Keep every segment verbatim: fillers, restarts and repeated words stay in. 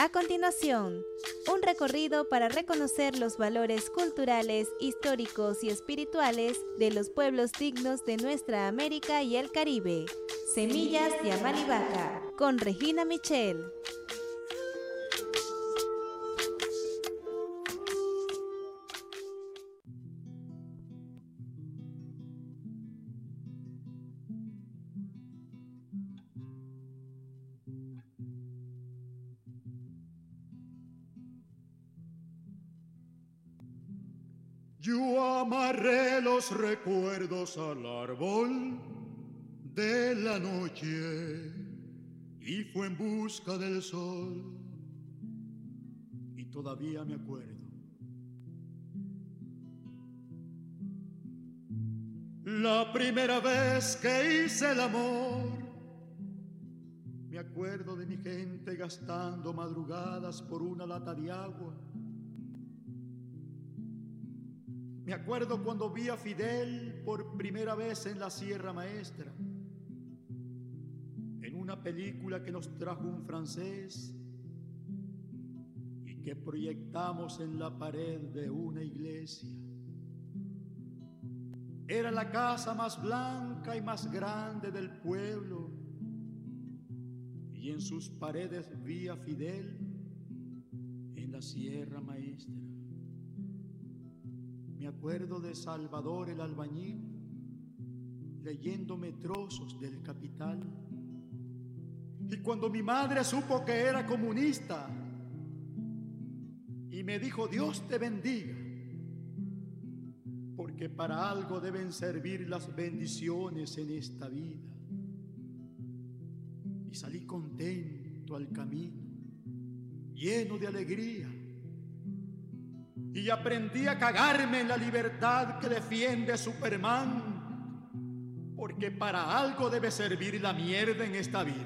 A continuación, un recorrido para reconocer los valores culturales, históricos y espirituales de los pueblos dignos de nuestra América y el Caribe. Semillas de Amalivaca, con Regina Michel. Yo amarré los recuerdos al árbol de la noche y fue en busca del sol, y todavía me acuerdo. La primera vez que hice el amor, me acuerdo de mi gente gastando madrugadas por una lata de agua. Me acuerdo cuando vi a Fidel por primera vez en la Sierra Maestra, en una película que nos trajo un francés y que proyectamos en la pared de una iglesia. Era la casa más blanca y más grande del pueblo, y en sus paredes vi a Fidel en la Sierra Maestra. Me acuerdo de Salvador el albañil leyéndome trozos del Capital. Y cuando mi madre supo que era comunista y me dijo: Dios te bendiga, porque para algo deben servir las bendiciones en esta vida. Y salí contento al camino, lleno de alegría. Y aprendí a cagarme en la libertad que defiende Superman, porque para algo debe servir la mierda en esta vida.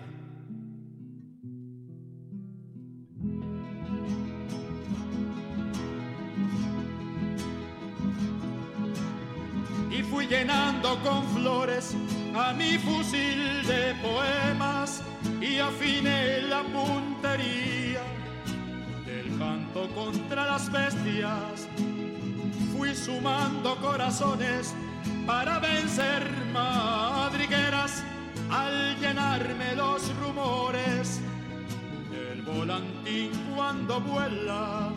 Y fui llenando con flores a mi fusil de poemas y afiné la puntería del canto contra las bestias. Fui sumando corazones para vencer madrigueras al llenarme los rumores del volantín cuando vuela.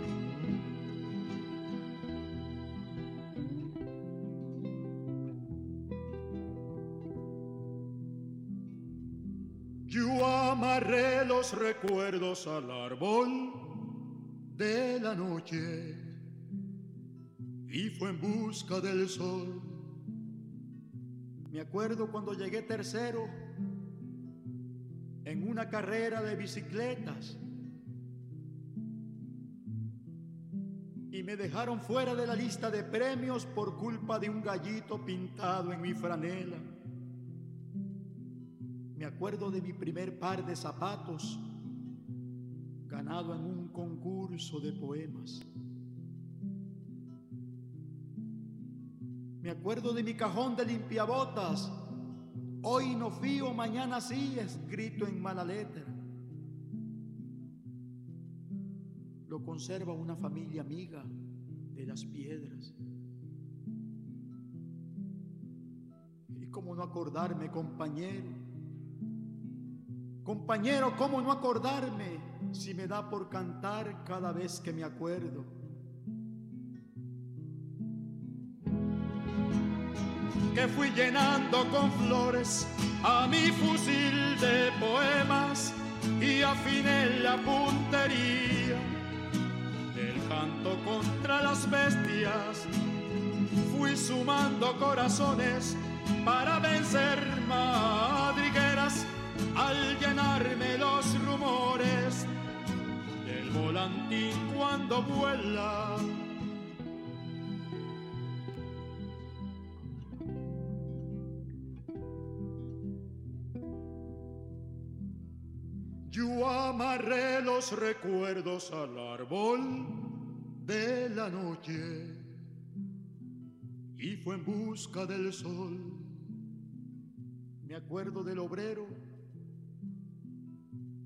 Yo amarré los recuerdos al árbol de la noche y fue en busca del sol. Me acuerdo cuando llegué tercero en una carrera de bicicletas y me dejaron fuera de la lista de premios por culpa de un gallito pintado en mi franela. Me acuerdo de mi primer par de zapatos ganado en un concurso de poemas. Me acuerdo de mi cajón de limpiabotas, hoy no fío, mañana sí, escrito en mala letra. Lo conserva una familia amiga de Las Piedras. Y cómo no acordarme, compañero. Compañero, ¿cómo no acordarme si me da por cantar cada vez que me acuerdo? Que fui llenando con flores a mi fusil de poemas y afiné la puntería del canto contra las bestias. Fui sumando corazones para vencer madrigueras al llenarme los rumores del volantín cuando vuela. Yo amarré los recuerdos al árbol de la noche y fue en busca del sol. Me acuerdo del obrero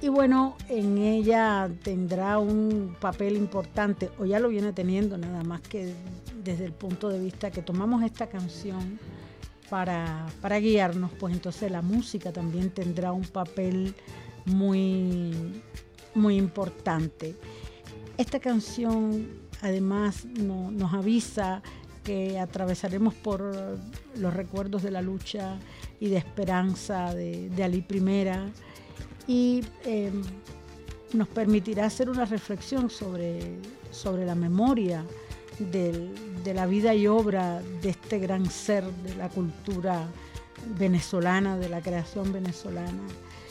Y bueno, en ella tendrá un papel importante, o ya lo viene teniendo, nada más que desde el punto de vista que tomamos esta canción para, para guiarnos, pues entonces la música también tendrá un papel muy, muy importante. Esta canción además no, nos avisa que atravesaremos por los recuerdos de la lucha y de esperanza de, de Alí Primera, y eh, nos permitirá hacer una reflexión sobre, sobre la memoria del, de la vida y obra de este gran ser de la cultura venezolana, de la creación venezolana.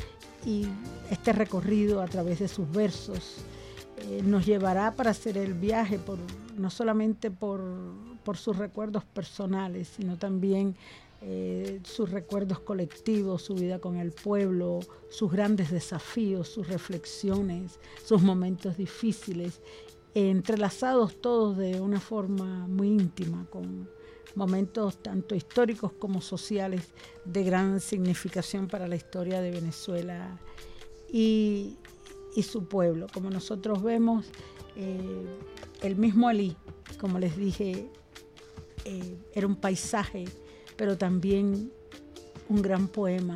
Y este recorrido a través de sus versos eh, nos llevará para hacer el viaje, por, no solamente por, por sus recuerdos personales, sino también Eh, sus recuerdos colectivos, su vida con el pueblo, sus grandes desafíos, sus reflexiones, sus momentos difíciles, eh, entrelazados todos de una forma muy íntima, con momentos tanto históricos como sociales de gran significación para la historia de Venezuela y, y su pueblo. Como nosotros vemos, eh, el mismo Alí, como les dije, eh, era un paisaje, pero también un gran poema.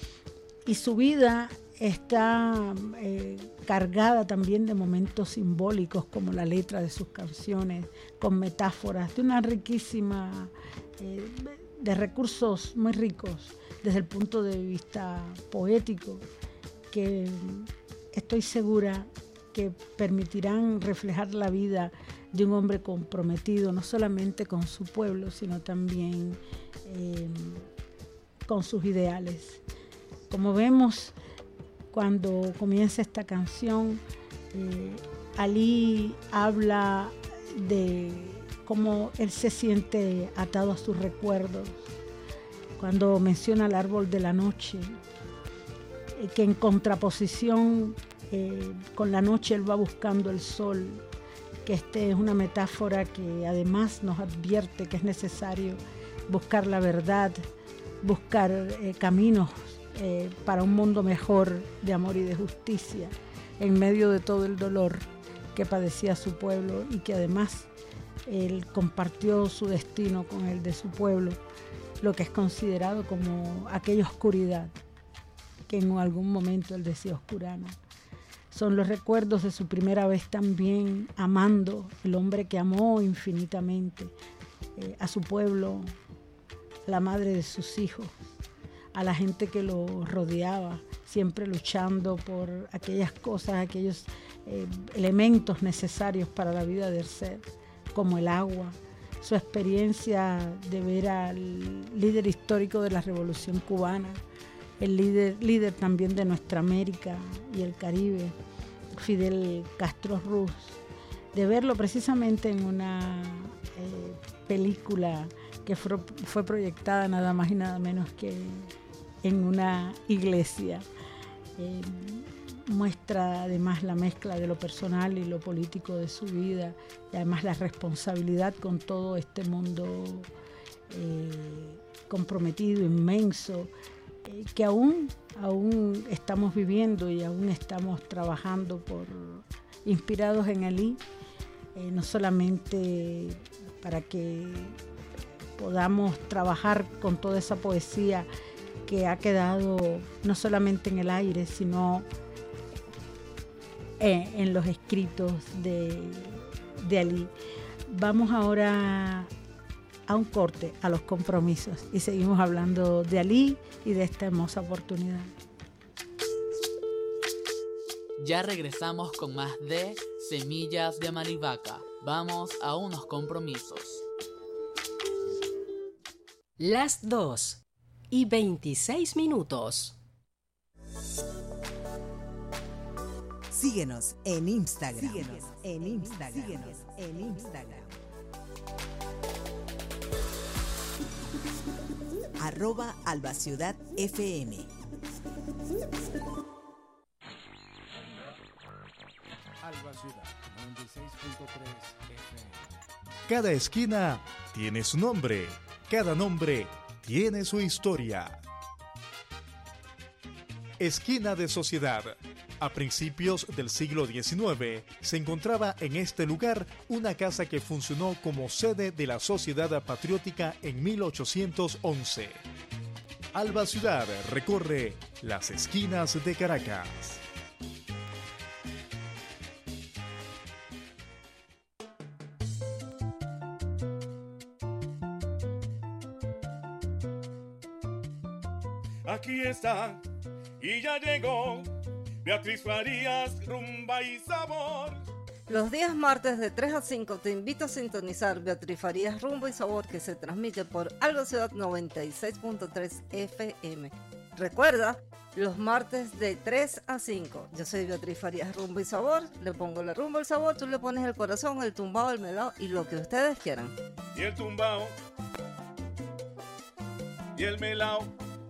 Y su vida está eh, cargada también de momentos simbólicos, como la letra de sus canciones, con metáforas, de una riquísima, eh, de recursos muy ricos desde el punto de vista poético, que estoy segura que permitirán reflejar la vida de un hombre comprometido, no solamente con su pueblo, sino también eh, con sus ideales. Como vemos, cuando comienza esta canción, eh, Alí habla de cómo él se siente atado a sus recuerdos, cuando menciona el árbol de la noche, eh, que en contraposición eh, con la noche él va buscando el sol, que esta es una metáfora que además nos advierte que es necesario buscar la verdad, buscar eh, caminos eh, para un mundo mejor de amor y de justicia, en medio de todo el dolor que padecía su pueblo, y que además él compartió su destino con el de su pueblo, lo que es considerado como aquella oscuridad que en algún momento él decía oscurana. Son los recuerdos de su primera vez también amando, el hombre que amó infinitamente eh, a su pueblo, a la madre de sus hijos, a la gente que lo rodeaba, siempre luchando por aquellas cosas, aquellos eh, elementos necesarios para la vida del ser, como el agua. Su experiencia de ver al líder histórico de la Revolución Cubana, el líder, líder también de nuestra América y el Caribe, Fidel Castro Ruz, de verlo precisamente en una eh, película que fue, fue proyectada nada más y nada menos que en una iglesia. Eh, muestra además la mezcla de lo personal y lo político de su vida, y además la responsabilidad con todo este mundo eh, comprometido, inmenso, eh, que aún, aún estamos viviendo y aún estamos trabajando por, inspirados en Alí, eh, no solamente para que podamos trabajar con toda esa poesía que ha quedado no solamente en el aire, sino eh, en los escritos de, de Alí. Vamos ahora a un corte, a los compromisos, y seguimos hablando de Alí y de esta hermosa oportunidad. Ya regresamos con más de Semillas de Amarivaca. Vamos a unos compromisos. Las dos y veintiséis minutos. Síguenos en Instagram. Síguenos en Instagram. Síguenos en Instagram. Arroba Alba Ciudad F M. Alba Ciudad noventa y seis punto tres F M. Cada esquina tiene su nombre. Cada nombre tiene su historia. Esquina de Sociedad, A principios del siglo diecinueve se encontraba en este lugar una casa que funcionó como sede de la Sociedad Patriótica en mil ochocientos once. Alba Ciudad recorre las esquinas de Caracas. Aquí está, y ya llegó Beatriz Farías, rumba y sabor. Los días martes de tres a cinco te invito a sintonizar Beatriz Farías, rumba y sabor, que se transmite por Alba Ciudad noventa y seis punto tres F M. Recuerda, los martes de tres a cinco. Yo soy Beatriz Farías, rumba y sabor. Le pongo la rumba al sabor, tú le pones el corazón, el tumbao, el melao y lo que ustedes quieran. Y el tumbao y el melao.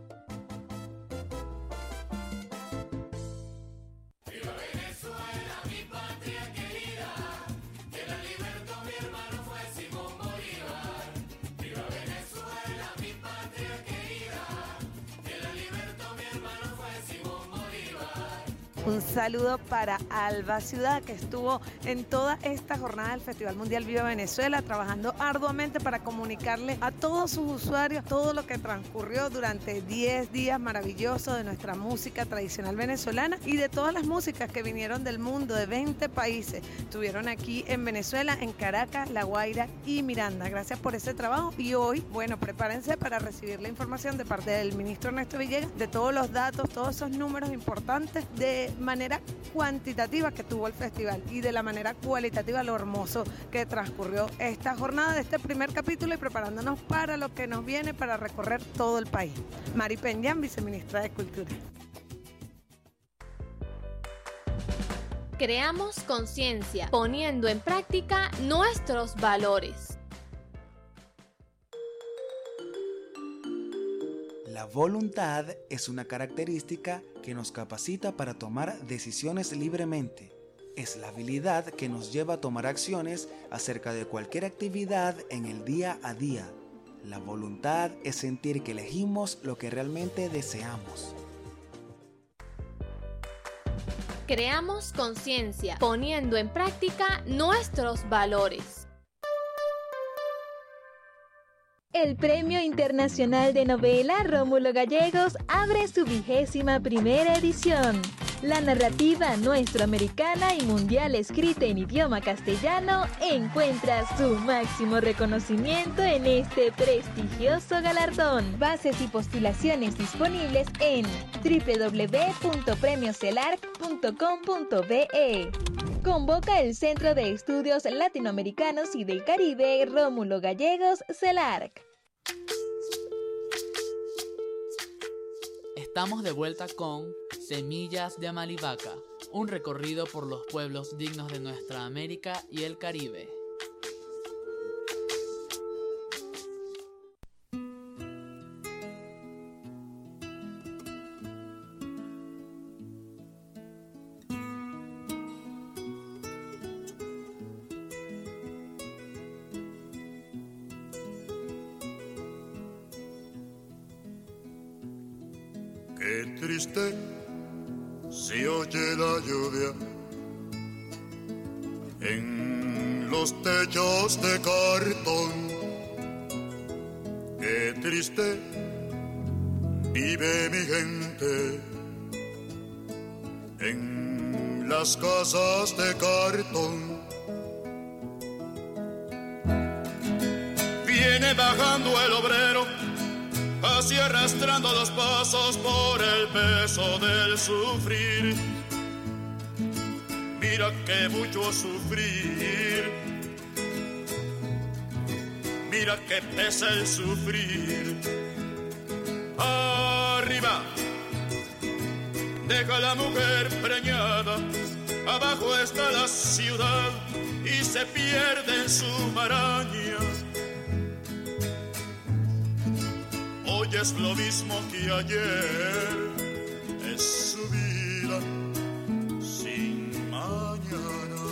Un saludo para Alba Ciudad, que estuvo en toda esta jornada del Festival Mundial Viva Venezuela, trabajando arduamente para comunicarle a todos sus usuarios todo lo que transcurrió durante diez días maravillosos de nuestra música tradicional venezolana y de todas las músicas que vinieron del mundo, de veinte países. Estuvieron aquí en Venezuela, en Caracas, La Guaira y Miranda. Gracias por ese trabajo y hoy, bueno, prepárense para recibir la información de parte del ministro Ernesto Villegas de todos los datos, todos esos números importantes de manera cuantitativa que tuvo el festival y de la manera cualitativa lo hermoso que transcurrió esta jornada de este primer capítulo y preparándonos para lo que nos viene para recorrer todo el país. Mari Peñán, viceministra de Cultura. Creamos conciencia, poniendo en práctica nuestros valores. La voluntad es una característica que nos capacita para tomar decisiones libremente. Es la habilidad que nos lleva a tomar acciones acerca de cualquier actividad en el día a día. La voluntad es sentir que elegimos lo que realmente deseamos. Creamos conciencia, poniendo en práctica nuestros valores. El Premio Internacional de Novela Rómulo Gallegos abre su vigésima primera edición. La narrativa nuestroamericana y mundial escrita en idioma castellano encuentra su máximo reconocimiento en este prestigioso galardón. Bases y postulaciones disponibles en doble u doble u doble u punto premio celarc punto com punto be. Convoca el Centro de Estudios Latinoamericanos y del Caribe Rómulo Gallegos CELARC. Estamos de vuelta con Semillas de Amalivaca, un recorrido por los pueblos dignos de nuestra América y el Caribe. Qué triste se oye la lluvia en los techos de cartón. Qué triste vive mi gente en las casas de cartón. Viene bajando el obrero, así arrastrando los pasos por el peso del sufrir. Mira que mucho sufrir, mira que pesa el sufrir. Arriba deja la mujer preñada, abajo está la ciudad y se pierde en su maraña. Hoy es lo mismo que ayer, es su vida sin mañana.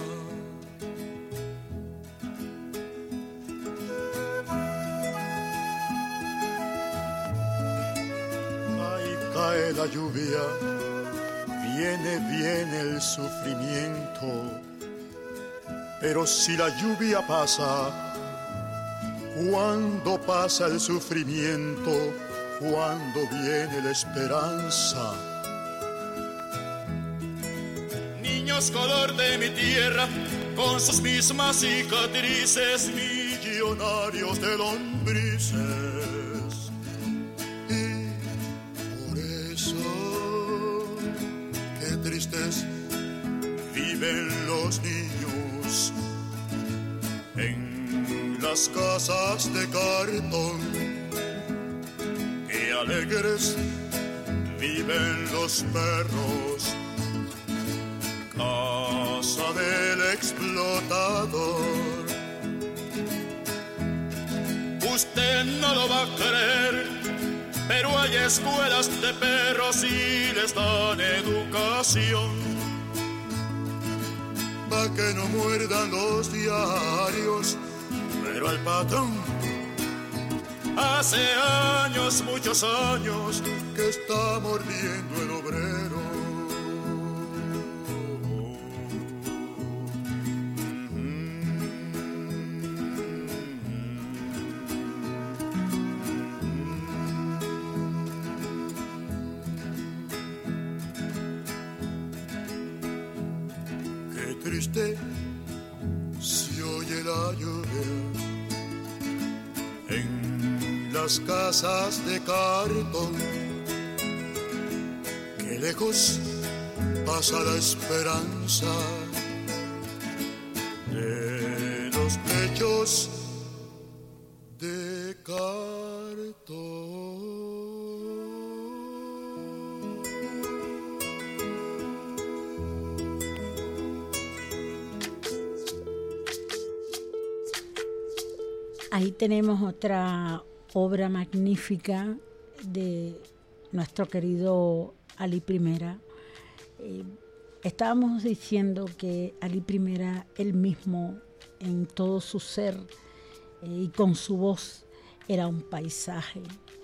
Ahí cae la lluvia, viene, viene el sufrimiento, pero si la lluvia pasa, cuando pasa el sufrimiento, cuando viene la esperanza. Niños color de mi tierra, con sus mismas cicatrices, millonarios de lombrices. Y por eso, qué tristes viven los niños en las casas de cartón. Qué alegres viven los perros, casa del explotador. Usted no lo va a creer, pero hay escuelas de perros y les dan educación, pa' que no muerdan los diarios, pero al patrón hace años, muchos años, que está mordiendo el obrero. Triste se oye la lluvia en las casas de cartón. Que lejos pasa la esperanza de los techos de cartón. Ahí tenemos otra obra magnífica de nuestro querido Ali Primera. Eh, estábamos diciendo que Ali Primera, él mismo, en todo su ser eh, y con su voz, era un paisaje.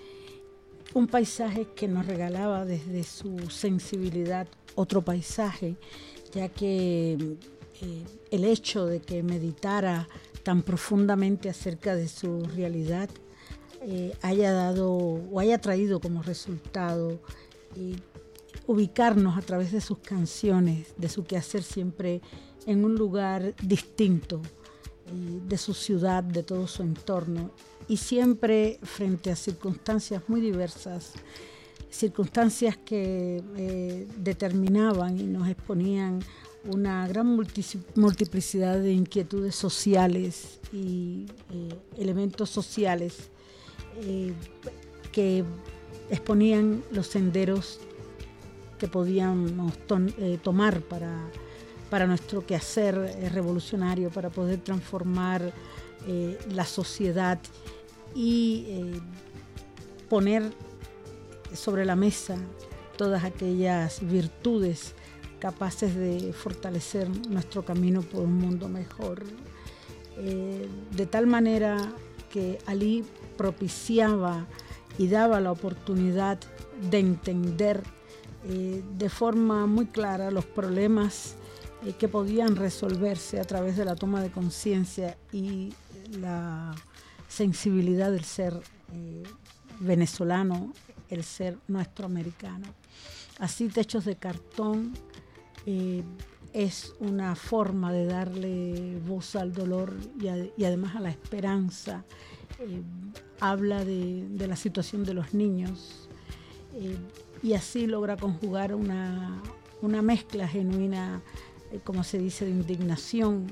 Un paisaje que nos regalaba desde su sensibilidad otro paisaje, ya que eh, el hecho de que meditara tan profundamente acerca de su realidad eh, haya dado o haya traído como resultado eh, ubicarnos a través de sus canciones, de su quehacer siempre en un lugar distinto eh, de su ciudad, de todo su entorno, y siempre frente a circunstancias muy diversas, circunstancias que eh, determinaban y nos exponían una gran multiplicidad de inquietudes sociales y eh, elementos sociales eh, que exponían los senderos que podíamos to- eh, tomar para, para nuestro quehacer eh, revolucionario, para poder transformar eh, la sociedad y eh, poner sobre la mesa todas aquellas virtudes capaces de fortalecer nuestro camino por un mundo mejor. Eh, de tal manera que Ali propiciaba y daba la oportunidad de entender eh, de forma muy clara los problemas eh, que podían resolverse a través de la toma de conciencia y la sensibilidad del ser eh, venezolano, el ser nuestro americano. Así, Techos de Cartón Eh, es una forma de darle voz al dolor y, a, y además a la esperanza. Eh, habla de, de la situación de los niños eh, y así logra conjugar una, una mezcla genuina, eh, como se dice, de indignación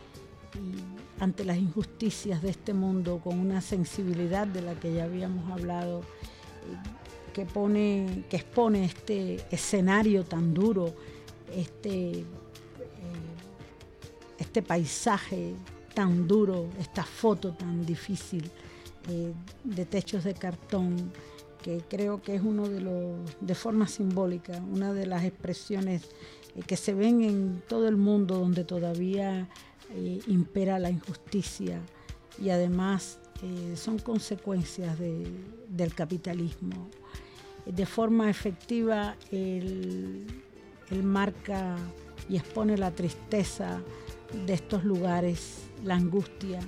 y ante las injusticias de este mundo, con una sensibilidad de la que ya habíamos hablado, eh, que pone, que expone este escenario tan duro, Este, eh, este paisaje tan duro, esta foto tan difícil eh, de Techos de Cartón, que creo que es uno de los, de forma simbólica, una de las expresiones eh, que se ven en todo el mundo donde todavía eh, impera la injusticia y además eh, son consecuencias de, del capitalismo. De forma efectiva, el él marca y expone la tristeza de estos lugares, la angustia,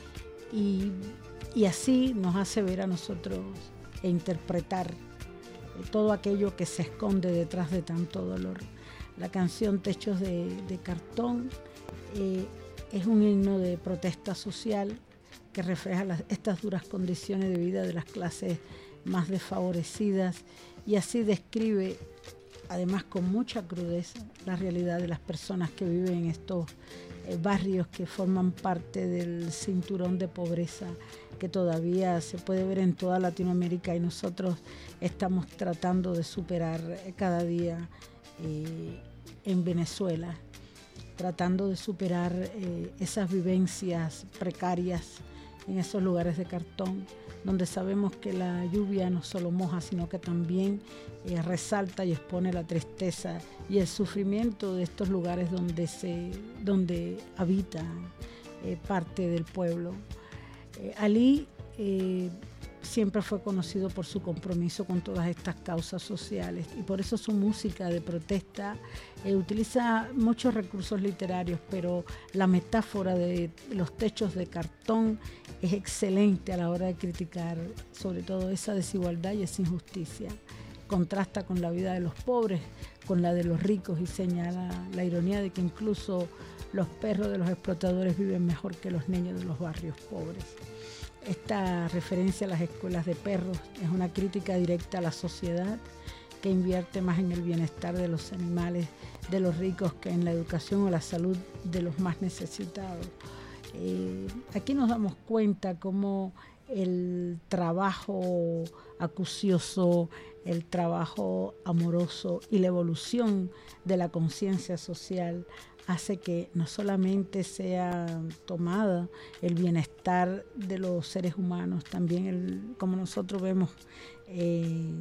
y, y así nos hace ver a nosotros e interpretar todo aquello que se esconde detrás de tanto dolor. La canción Techos de, de Cartón eh, es un himno de protesta social que refleja las, estas duras condiciones de vida de las clases más desfavorecidas, y así describe, además con mucha crudeza, la realidad de las personas que viven en estos eh, barrios que forman parte del cinturón de pobreza que todavía se puede ver en toda Latinoamérica, y nosotros estamos tratando de superar cada día eh, en Venezuela, tratando de superar eh, esas vivencias precarias en esos lugares de cartón, donde sabemos que la lluvia no solo moja, sino que también eh, resalta y expone la tristeza y el sufrimiento de estos lugares donde, se, donde habita eh, parte del pueblo. Eh, Ali eh, siempre fue conocido por su compromiso con todas estas causas sociales, y por eso su música de protesta eh, utiliza muchos recursos literarios, pero la metáfora de los techos de cartón es excelente a la hora de criticar sobre todo esa desigualdad y esa injusticia. Contrasta con la vida de los pobres, con la de los ricos, y señala la ironía de que incluso los perros de los explotadores viven mejor que los niños de los barrios pobres. Esta referencia a las escuelas de perros es una crítica directa a la sociedad que invierte más en el bienestar de los animales, de los ricos, que en la educación o la salud de los más necesitados. Eh, aquí nos damos cuenta cómo el trabajo acucioso, el trabajo amoroso y la evolución de la conciencia social hace que no solamente sea tomada el bienestar de los seres humanos, también el, como nosotros vemos eh,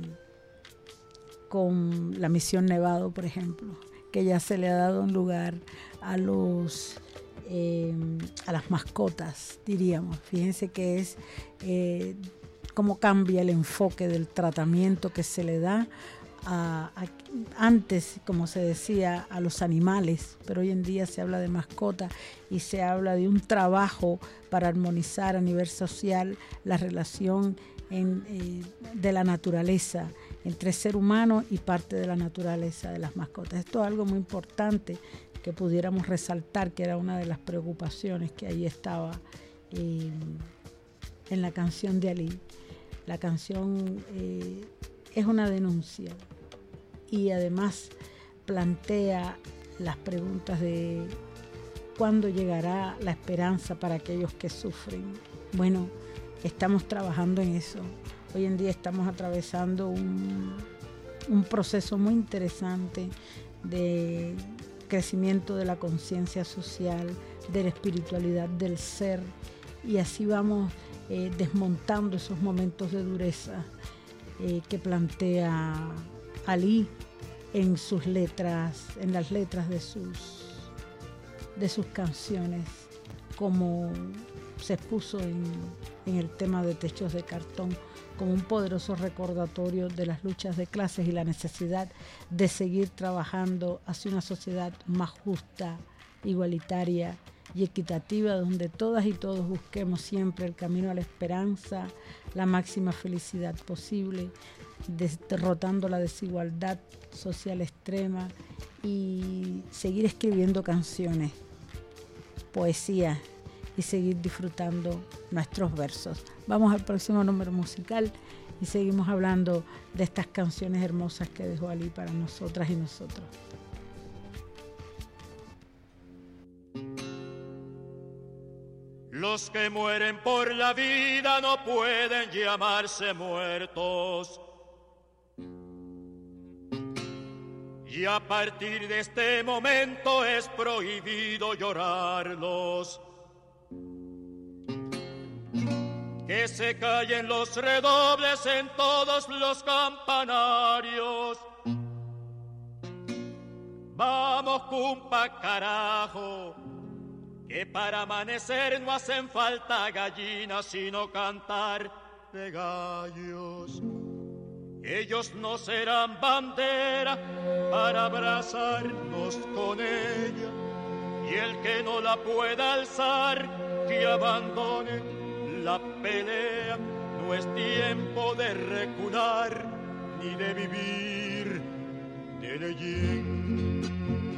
con la Misión Nevado, por ejemplo, que ya se le ha dado un lugar a los eh, a las mascotas, diríamos. Fíjense que es eh, cómo cambia el enfoque del tratamiento que se le da a, a, antes, como se decía, a los animales, pero hoy en día se habla de mascotas y se habla de un trabajo para armonizar a nivel social la relación en, eh, de la naturaleza entre ser humano y parte de la naturaleza de las mascotas. Esto es algo muy importante que pudiéramos resaltar, que era una de las preocupaciones que ahí estaba eh, en la canción de Ali. La canción eh, es una denuncia y además plantea las preguntas de cuándo llegará la esperanza para aquellos que sufren. Bueno, estamos trabajando en eso. Hoy en día estamos atravesando un, un proceso muy interesante de crecimiento de la conciencia social, de la espiritualidad del ser, y así vamos eh, desmontando esos momentos de dureza eh, que plantea Ali en sus letras, en las letras de sus, de sus canciones, como se expuso en, en el tema de Techos de Cartón, como un poderoso recordatorio de las luchas de clases y la necesidad de seguir trabajando hacia una sociedad más justa, igualitaria y equitativa, donde todas y todos busquemos siempre el camino a la esperanza, la máxima felicidad posible, derrotando la desigualdad social extrema, y seguir escribiendo canciones, poesía, y seguir disfrutando nuestros versos. Vamos al próximo número musical y seguimos hablando de estas canciones hermosas que dejó Ali para nosotras y nosotros. Los que mueren por la vida no pueden llamarse muertos. Y a partir de este momento es prohibido llorarlos. Que se callen los redobles en todos los campanarios. Vamos, cumpa, carajo, que para amanecer no hacen falta gallinas, sino cantar de gallos. Ellos no serán bandera para abrazarnos con ella, y el que no la pueda alzar, que abandone la pelea. No es tiempo de recular ni de vivir de leyendas.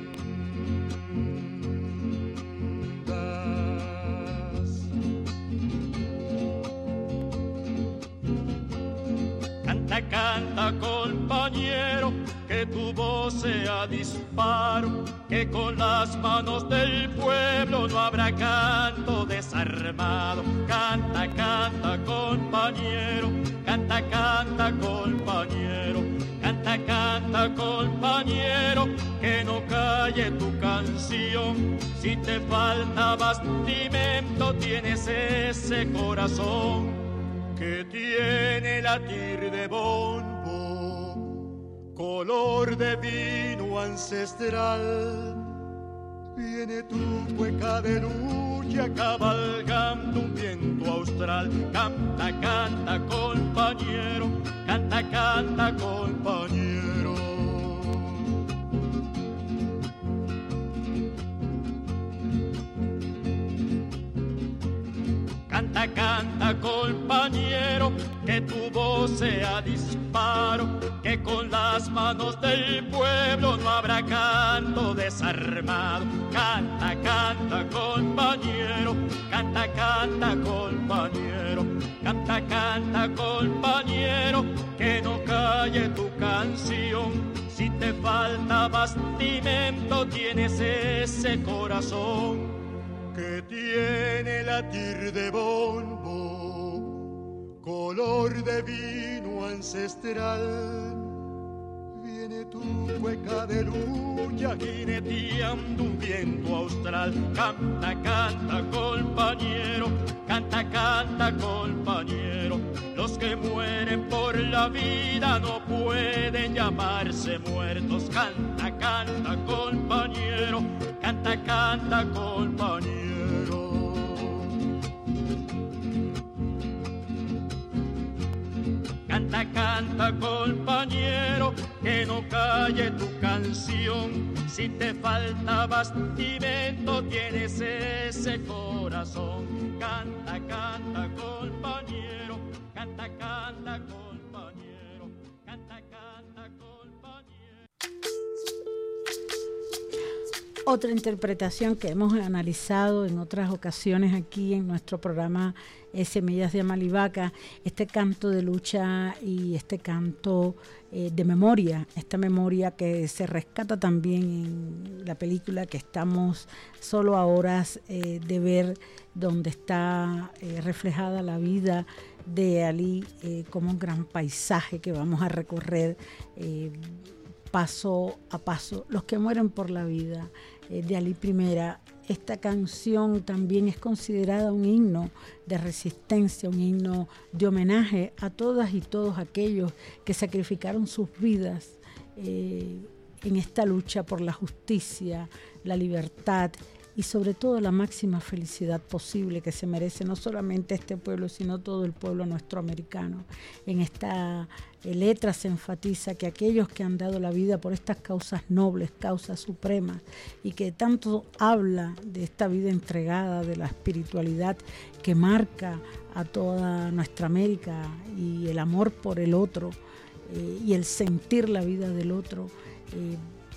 Canta, canta, compañero, que tu voz sea disparo, que con las manos del pueblo no habrá canto desarmado. Canta, canta, compañero, canta, canta, compañero, canta, canta, compañero, que no calle tu canción. Si te falta bastimento, tienes ese corazón que tiene latir de bombo, color de vino ancestral. Viene tu cueca de lucha cabalgando un viento austral. Canta, canta, compañero, canta, canta, compañero. Canta, canta, compañero, que tu voz sea disparo, que con las manos del pueblo no habrá canto desarmado. Canta, canta, compañero, canta, canta, compañero, canta, canta, compañero, que no calle tu canción. Si te falta bastimento, tienes ese corazón que tiene latir de bombo, color de vino ancestral. Viene tu cueca de lucha jineteando un viento austral. Canta, canta, compañero, canta, canta, compañero. Los que mueren por la vida no pueden llamarse muertos. Canta, canta, compañero, canta, canta, compañero. Canta, canta, compañero, que no calle tu canción. Si te falta bastimento, tienes ese corazón. Canta, canta, compañero, canta, canta, compañero, canta, canta, compañero. Otra interpretación que hemos analizado en otras ocasiones aquí en nuestro programa Semillas de Amalivaca, este canto de lucha y este canto eh, de memoria, esta memoria que se rescata también en la película que estamos solo a horas eh, de ver, donde está eh, reflejada la vida de Ali eh, como un gran paisaje que vamos a recorrer eh, paso a paso. Los que mueren por la vida eh, de Ali Primera. Esta canción también es considerada un himno de resistencia, un himno de homenaje a todas y todos aquellos que sacrificaron sus vidas eh, en esta lucha por la justicia, la libertad y sobre todo la máxima felicidad posible que se merece no solamente este pueblo, sino todo el pueblo nuestro americano. En esta eh, letra se enfatiza que aquellos que han dado la vida por estas causas nobles, causas supremas, y que tanto habla de esta vida entregada, de la espiritualidad que marca a toda nuestra América y el amor por el otro eh, y el sentir la vida del otro. Eh,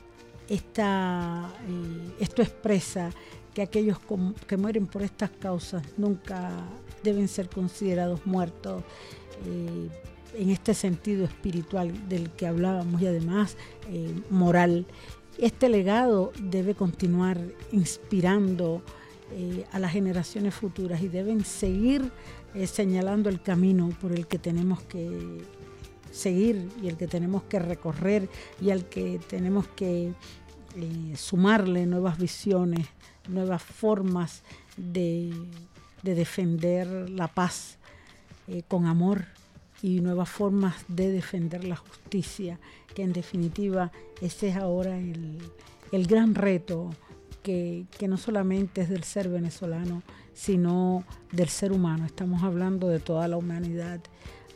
Esta, eh, esto expresa que aquellos com, que mueren por estas causas nunca deben ser considerados muertos eh, en este sentido espiritual del que hablábamos y además eh, moral. Este legado debe continuar inspirando eh, a las generaciones futuras y deben seguir eh, señalando el camino por el que tenemos que seguir y el que tenemos que recorrer y al que tenemos que eh, sumarle nuevas visiones, nuevas formas de, de defender la paz eh, con amor y nuevas formas de defender la justicia, que en definitiva ese es ahora el, el gran reto que, que no solamente es del ser venezolano, sino del ser humano. Estamos hablando de toda la humanidad.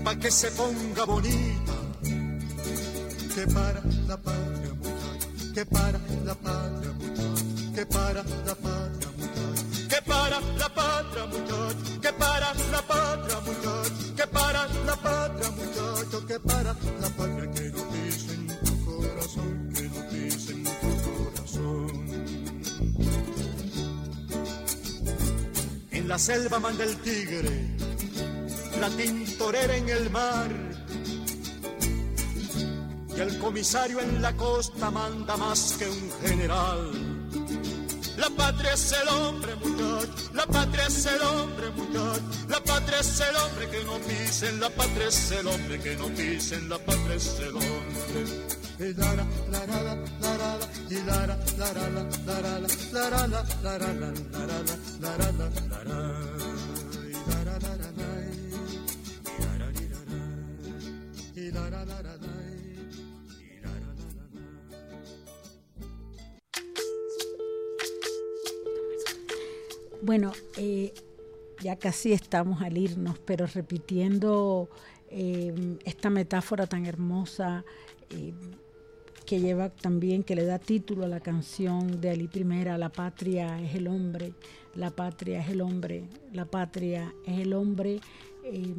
pa' que se ponga bonita. Que para la patria, muchacho, que para la patria, muchacho, que para la patria, muchacho, que para la patria, muchacho, que para la patria, muchacho, que para la patria, muchacho, que para la patria, que no pisen tu corazón, que no pisen tu corazón. En la selva manda el tigre, la tintorera en el mar, y el comisario en la costa manda más que un general. La patria es el hombre, muchacho, la patria es el hombre, muchacho, la patria es el hombre, que no pisen, la patria es el hombre, que no pisen, la patria es el hombre. Y lara, lara, lara, lara, y lara, lara, lara, lara, lara, lara, lara, lara, lara, lara, lara. Bueno, eh, ya casi estamos al irnos, pero repitiendo eh, esta metáfora tan hermosa eh, que lleva también, que le da título a la canción de Ali Primera, la patria es el hombre, la patria es el hombre, la patria es el hombre. Eh,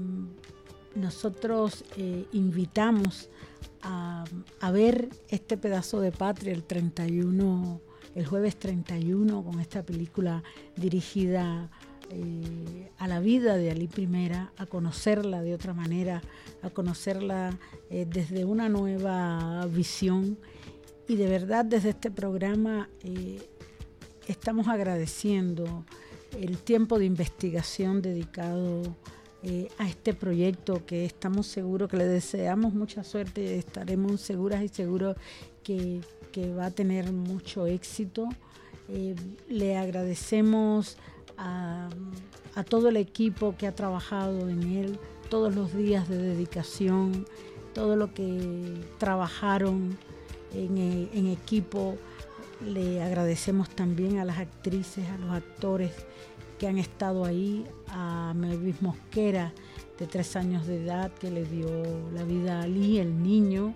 nosotros eh, invitamos a, a ver este pedazo de patria el treinta y uno, el jueves treinta y uno, con esta película dirigida eh, a la vida de Ali Primera, a conocerla de otra manera, a conocerla eh, desde una nueva visión. Y de verdad, desde este programa eh, estamos agradeciendo el tiempo de investigación dedicado eh, a este proyecto, que estamos seguros, que le deseamos mucha suerte y estaremos seguras y seguros que que va a tener mucho éxito. Eh, le agradecemos a, a todo el equipo que ha trabajado en él, todos los días de dedicación, todo lo que trabajaron en, en equipo. Le agradecemos también a las actrices, a los actores que han estado ahí, a Melvis Mosquera, de tres años de edad, que le dio la vida a Ali, el niño.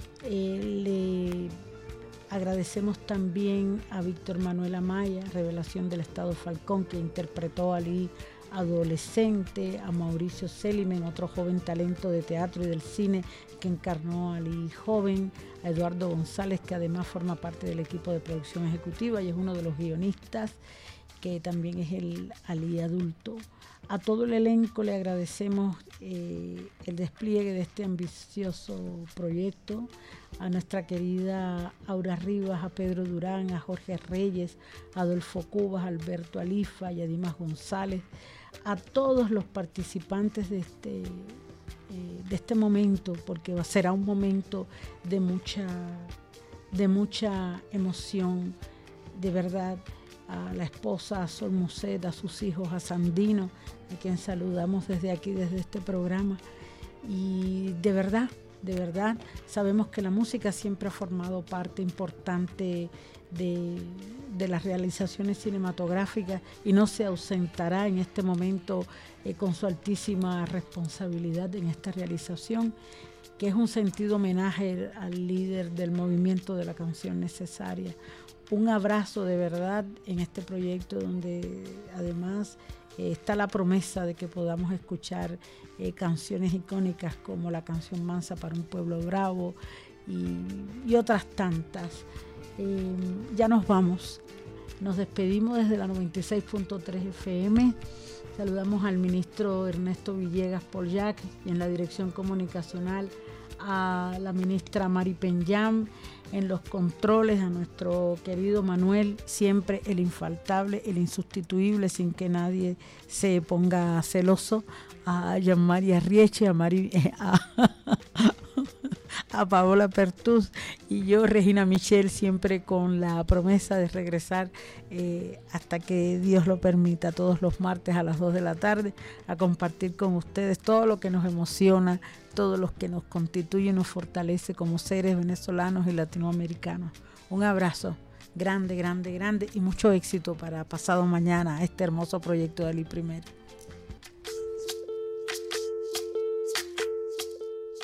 Eh, le agradecemos también a Víctor Manuel Amaya, Revelación del Estado Falcón, que interpretó a Ali adolescente, a Mauricio Selimen, otro joven talento de teatro y del cine que encarnó a Ali joven, a Eduardo González, que además forma parte del equipo de producción ejecutiva y es uno de los guionistas, que también es el Ali adulto. A todo el elenco le agradecemos eh, el despliegue de este ambicioso proyecto, a nuestra querida Aura Rivas, a Pedro Durán, a Jorge Reyes, a Adolfo Cubas, a Alberto Alifa y a Dimas González, a todos los participantes de este, eh, de este momento, porque será un momento de mucha, de mucha emoción, de verdad. A la esposa, a Sol Muset, a sus hijos, a Sandino, a quien saludamos desde aquí, desde este programa. Y de verdad, de verdad, sabemos que la música siempre ha formado parte importante de, de las realizaciones cinematográficas y no se ausentará en este momento eh, con su altísima responsabilidad en esta realización, que es un sentido homenaje al líder del movimiento de la canción necesaria. Un abrazo de verdad en este proyecto, donde además eh, está la promesa de que podamos escuchar eh, canciones icónicas como la canción Mansa para un pueblo bravo y, y otras tantas. Eh, ya nos vamos, nos despedimos desde la noventa y seis punto tres F M. Saludamos al ministro Ernesto Villegas Polyac y en la dirección comunicacional a la ministra Mari Penyam, en los controles a nuestro querido Manuel, siempre el infaltable, el insustituible, sin que nadie se ponga celoso, a Jean-Marie Arrieche, a, Mari, a, a Paola Pertús y yo, Regina Michel, siempre con la promesa de regresar eh, hasta que Dios lo permita, todos los martes a las dos de la tarde, a compartir con ustedes todo lo que nos emociona, todo lo que nos constituye y nos fortalece como seres venezolanos y latinoamericanos. Un abrazo grande, grande, grande y mucho éxito para pasado mañana este hermoso proyecto de Ali Primera.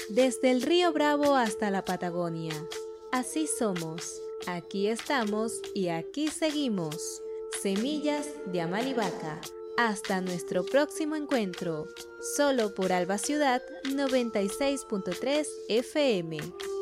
desde el Río Bravo hasta la Patagonia. Así somos, aquí estamos y aquí seguimos. Semillas de Amalivaca. Hasta nuestro próximo encuentro, solo por Alba Ciudad noventa y seis punto tres F M.